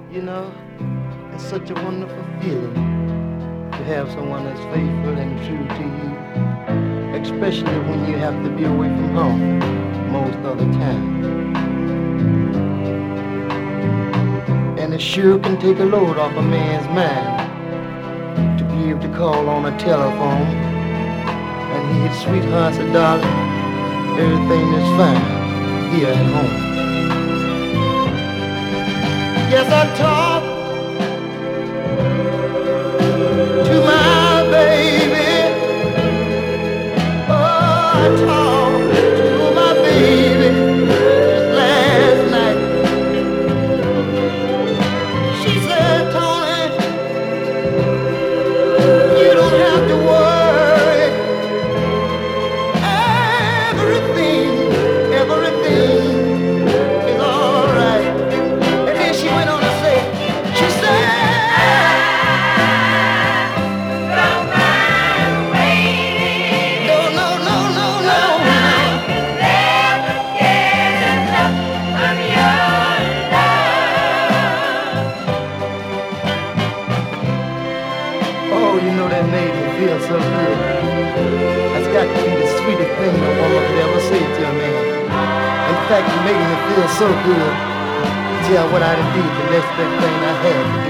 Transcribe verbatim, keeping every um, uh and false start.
You know, it's such a wonderful feeling to have someone that's faithful and true to you, especially when you have to be away from home most of the time. And it sure can take a load off a man's mind to be able to call on a telephone and hear sweethearts and darling, everything is fine here at home. Yes, I talk to my baby. Oh, I talk to my baby just last night. She said, Tony, you don't have to worry. Everything, everything is all right. And then she went on to say, she said, oh, you know that made me feel so good. That's got to be the sweetest thing a woman could ever say to a man. In fact, it made me feel so good. Tell what I done did the next big thing I had.